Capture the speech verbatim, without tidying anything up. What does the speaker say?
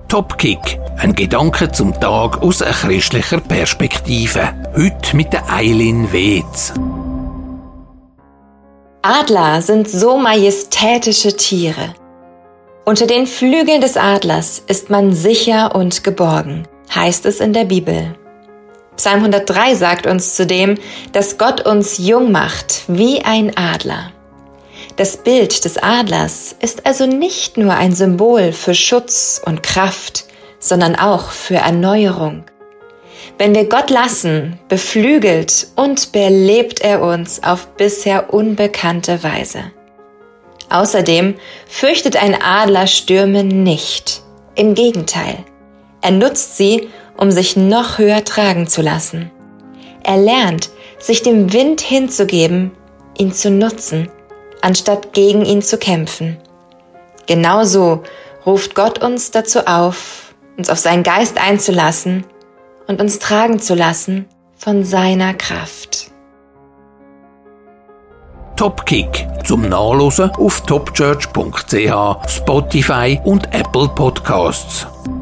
Topkick, ein Gedanke zum Tag aus einer christlicher Perspektive. Heute mit der Eileen Weetz. Adler sind so majestätische Tiere. Unter den Flügeln des Adlers ist man sicher und geborgen, heißt es in der Bibel. Psalm hundertdrei sagt uns zudem, dass Gott uns jung macht wie ein Adler. Das Bild des Adlers ist also nicht nur ein Symbol für Schutz und Kraft, sondern auch für Erneuerung. Wenn wir Gott lassen, beflügelt und belebt er uns auf bisher unbekannte Weise. Außerdem fürchtet ein Adler Stürme nicht. Im Gegenteil, er nutzt sie, um sich noch höher tragen zu lassen. Er lernt, sich dem Wind hinzugeben, ihn zu nutzen, anstatt gegen ihn zu kämpfen. Genauso ruft Gott uns dazu auf, uns auf seinen Geist einzulassen und uns tragen zu lassen von seiner Kraft. Topkick zum Nachlesen auf topchurch punkt c h, Spotify und Apple Podcasts.